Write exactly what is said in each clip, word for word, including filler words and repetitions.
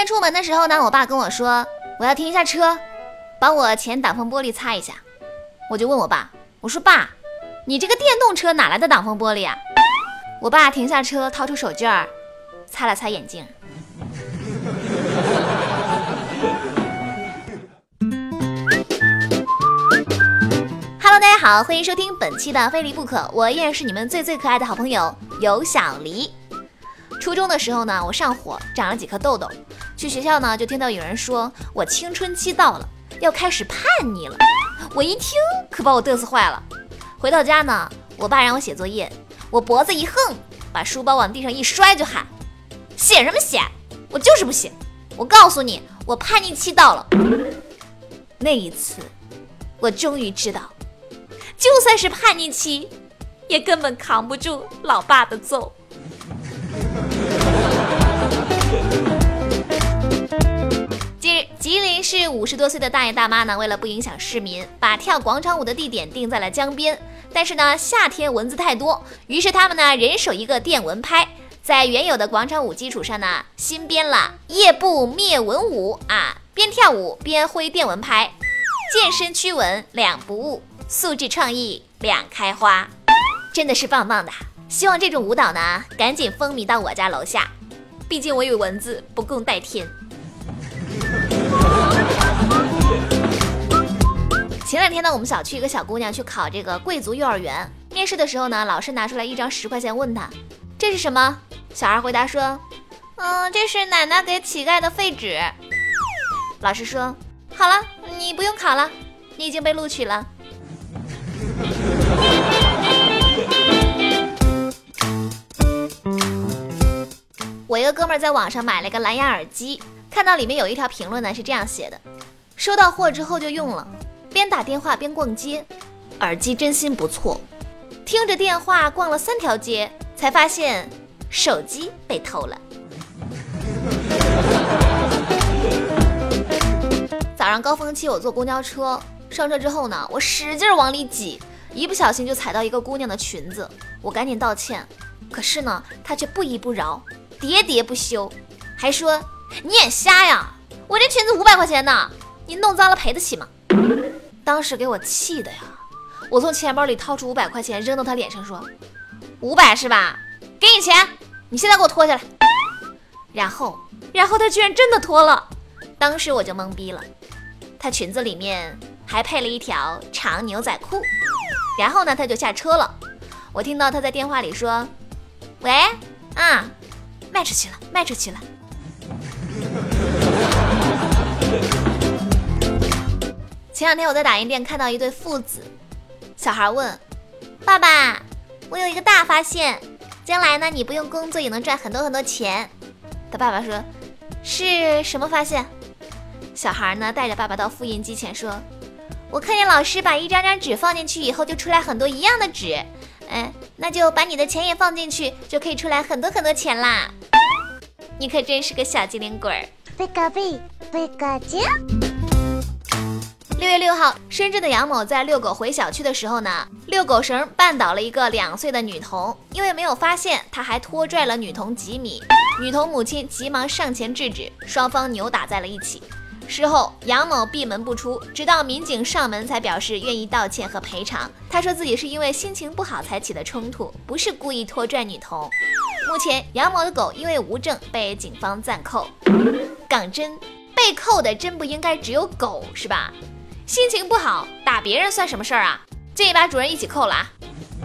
天出门的时候呢，我爸跟我说我要停一下车，帮我前挡风玻璃擦一下。我就问我爸，我说爸，你这个电动车哪来的挡风玻璃啊？我爸停下车，掏出手绢儿，擦了擦眼镜。Hello， 大家好，欢迎收听本期的非离不可，我依然是你们最最可爱的好朋友有小黎。初中的时候呢，我上火，长了几颗痘痘，去学校呢就听到有人说我青春期到了，要开始叛逆了。我一听可把我嘚瑟坏了。回到家呢，我爸让我写作业，我脖子一横，把书包往地上一摔，就喊写什么写，我就是不写，我告诉你，我叛逆期到了。那一次我终于知道，就算是叛逆期也根本扛不住老爸的揍。近日，吉林市五十多岁的大爷大妈呢，为了不影响市民，把跳广场舞的地点定在了江边。但是呢，夏天蚊子太多，于是他们呢人手一个电蚊拍，在原有的广场舞基础上呢，新编了夜步灭蚊舞啊，边跳舞边挥电蚊拍，健身驱蚊两不误，素质创意两开花，真的是棒棒的。希望这种舞蹈呢，赶紧风靡到我家楼下，毕竟我与蚊子不共戴天。前两天呢，我们小区一个小姑娘去考这个贵族幼儿园，面试的时候呢，老师拿出来一张十块钱问她这是什么，小孩回答说嗯，这是奶奶给乞丐的废纸。老师说好了，你不用考了，你已经被录取了。我一个哥们儿在网上买了一个蓝牙耳机，看到里面有一条评论呢，是这样写的：收到货之后就用了，边打电话边逛街，耳机真心不错。听着电话逛了三条街，才发现手机被偷了。早上高峰期我坐公交车，上车之后呢，我使劲往里挤，一不小心就踩到一个姑娘的裙子，我赶紧道歉，可是呢，她却不依不饶，喋喋不休，还说你眼瞎呀，我这裙子五百块钱呢，你弄脏了赔得起吗？当时给我气的呀，我从钱包里掏出五百块钱扔到他脸上说五百是吧，给你钱，你现在给我脱下来。然后然后他居然真的脱了，当时我就懵逼了，他裙子里面还配了一条长牛仔裤。然后呢，他就下车了，我听到他在电话里说喂啊，卖出去了卖出去了。前两天我在打印店看到一对父子，小孩问爸爸，我有一个大发现，将来呢你不用工作也能赚很多很多钱。他爸爸说是什么发现？小孩呢带着爸爸到复印机前说，我看见老师把一张张纸放进去以后就出来很多一样的纸，哎，那就把你的钱也放进去，就可以出来很多很多钱啦。你可真是个小机灵鬼儿。贝卡贝贝卡酱。六月六号，深圳的杨某在遛狗回小区的时候呢，遛狗绳绊倒了一个两岁的女童，因为没有发现，他还拖拽了女童几米，女童母亲急忙上前制止，双方扭打在了一起。事后杨某闭门不出，直到民警上门才表示愿意道歉和赔偿。他说自己是因为心情不好才起的冲突，不是故意拖拽女童。目前杨某的狗因为无证被警方暂扣。港真，被扣的真不应该只有狗是吧？心情不好打别人算什么事儿啊？建议把主人一起扣了啊。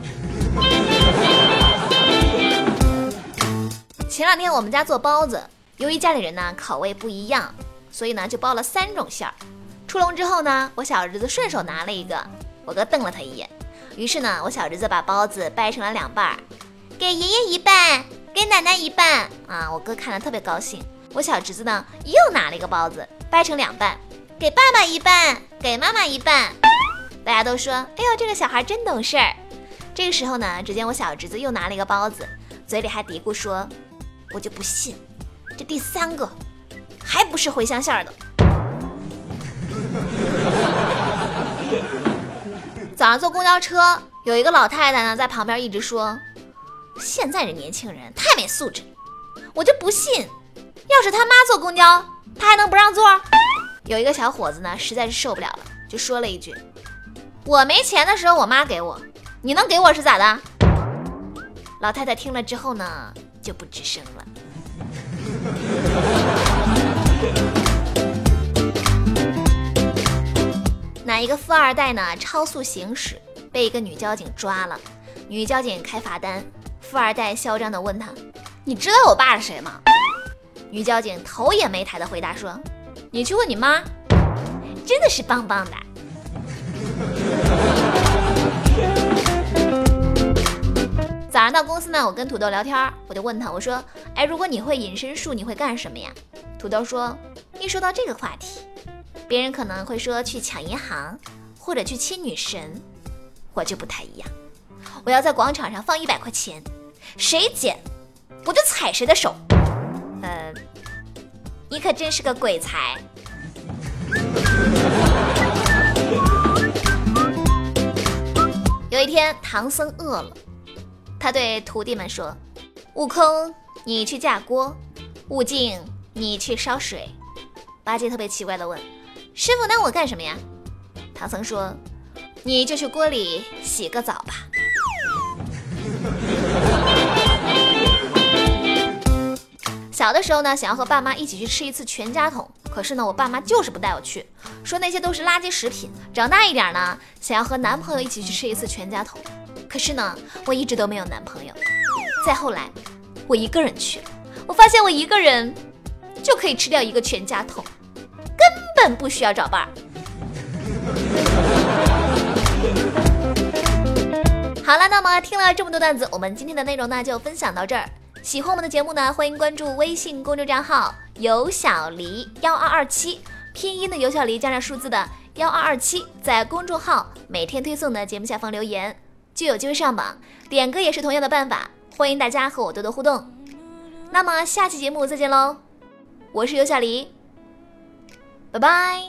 前两天我们家做包子，由于家里人呢口味不一样，所以呢就包了三种馅儿。出笼之后呢，我小侄子顺手拿了一个，我哥瞪了他一眼，于是呢我小侄子把包子掰成了两半，给爷爷一半，给奶奶一半啊。我哥看了特别高兴。我小侄子呢又拿了一个包子，掰成两半，给爸爸一半，给妈妈一半。大家都说哎呦这个小孩真懂事儿。这个时候呢，只见我小侄子又拿了一个包子，嘴里还嘀咕说我就不信这第三个还不是茴香馅的。早上坐公交车，有一个老太太呢在旁边一直说现在这年轻人太没素质，我就不信要是他妈坐公交，他还能不让座？有一个小伙子呢，实在是受不了了，就说了一句：我没钱的时候我妈给我，你能给我是咋的？老太太听了之后呢，就不吱声了。哪一个富二代呢，超速行驶被一个女交警抓了，女交警开罚单，富二代嚣张地问他：你知道我爸是谁吗？女交警头也没抬地回答说：你去问你妈。真的是棒棒的。早上到公司呢，我跟土豆聊天，我就问他，我说：哎，如果你会隐身术，你会干什么呀？土豆说：一说到这个话题，别人可能会说去抢银行，或者去亲女神，我就不太一样。我要在广场上放一百块钱，谁捡我就踩谁的手。呃，你可真是个鬼才。有一天，唐僧饿了，他对徒弟们说：悟空，你去架锅；悟净，你去烧水。八戒特别奇怪地问：师傅，那我干什么呀？唐僧说：你就去锅里洗个澡吧。小的时候呢，想要和爸妈一起去吃一次全家桶，可是呢，我爸妈就是不带我去，说那些都是垃圾食品。长大一点呢，想要和男朋友一起去吃一次全家桶，可是呢，我一直都没有男朋友。再后来，我一个人去了，我发现我一个人就可以吃掉一个全家桶，根本不需要找伴儿。好了，那么听了这么多段子，我们今天的内容呢就分享到这儿。喜欢我们的节目呢，欢迎关注微信公众账号有小黎一二二七，拼音的有小黎加上数字的一二二七，在公众号每天推送的节目下方留言，就有机会上榜。点歌也是同样的办法，欢迎大家和我多多互动。那么下期节目再见喽，我是有小黎，拜拜。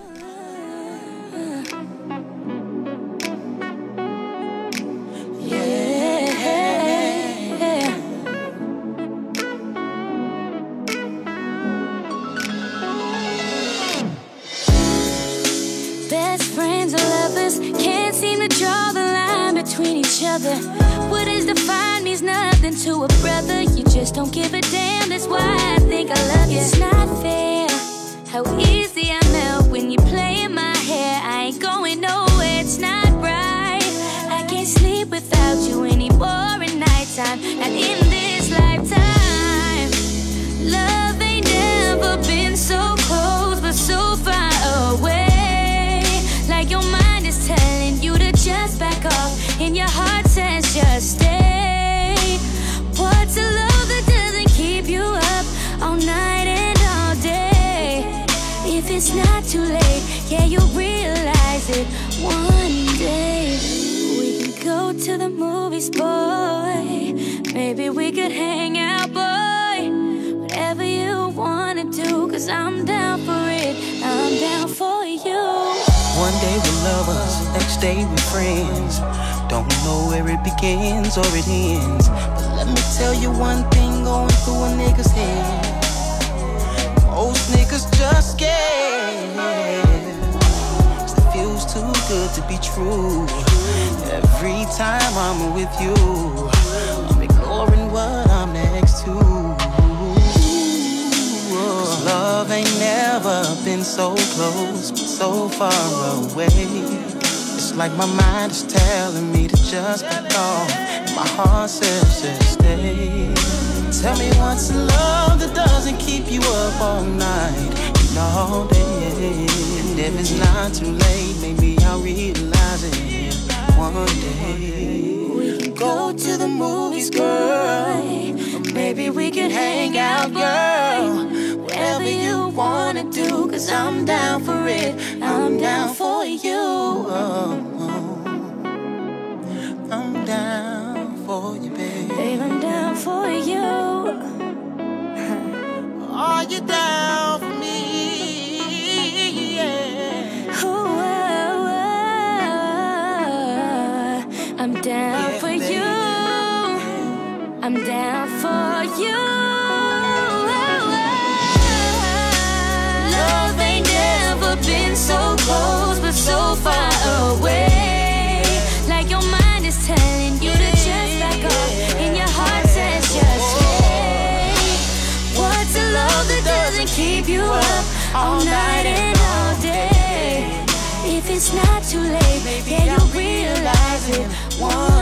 What is defined means nothing to a brother. You just don't give a damn. That's why I think I love you. It's not fair how easy I melt when you play in my hair. I ain't going nowhere. It's not right. I can't sleep without you anymore at nighttime. Not in this lifetime. Love ain't never been so close, but so far away. Like your mind is telling you to just back off, and your heart says just stay. What's a love that doesn't keep you up all night and all day? If it's not too late, yeah, you'll realize it one day. We can go to the movies, boy. Maybe we could hang out, boy. Whatever you wanna do, cause I'm down for it. I'm down for you. One day we're lovers, next day we're friends. Don't know where it begins or it ends, but let me tell you one thing going through a nigga's head. Most niggas just scared. It feels too good to be true. Every time I'm with you, I'm ignoring what I'm next to. Cause love ain't never been so close, but so far away. It's like my mind is telling me to just back off, and my heart says just stay. Tell me what's love that doesn't keep you up all night and all day. And if it's not too late, maybe I'll realize it one day. We can go to the movies, girl. Maybe we could hang out, girl. Whatever you wanna do, cause I'm down for it. I'm down for you. Oh, I'm down for you, babe. Babe, I'm down for you. Are you down for me? Yeah. Ooh, oh, oh. I'm down Yeah, for baby. you. I'm down for you. keep you up all night and all day. If it's not too late, yeah, you'll realize it one